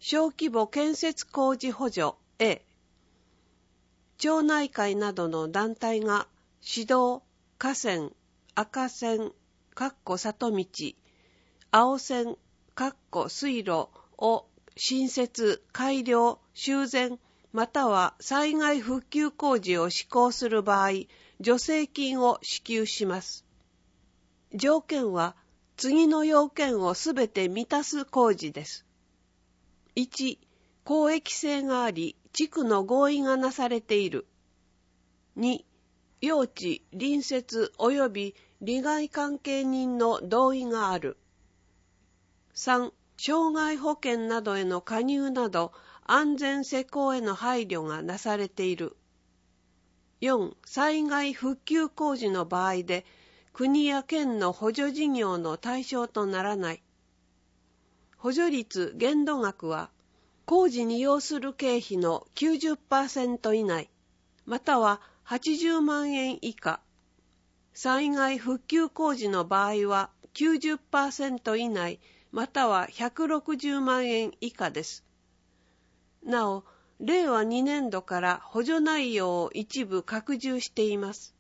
小規模建設工事補助 A、町内会などの団体が市道、河川、赤線、里道、青線、水路を新設、改良、修繕、または災害復旧工事を施行する場合、助成金を支給します。条件は次の要件をすべて満たす工事です。1、公益性があり、地区の合意がなされている。2、用地、隣接及び利害関係人の同意がある。3、障害保険などへの加入など安全施工への配慮がなされている。4、災害復旧工事の場合で国や県の補助事業の対象とならない。補助率限度額は工事に要する経費の 90% 以内、または80万円以下。災害復旧工事の場合は 90% 以内、または160万円以下です。なお、令和2年度から補助内容を一部拡充しています。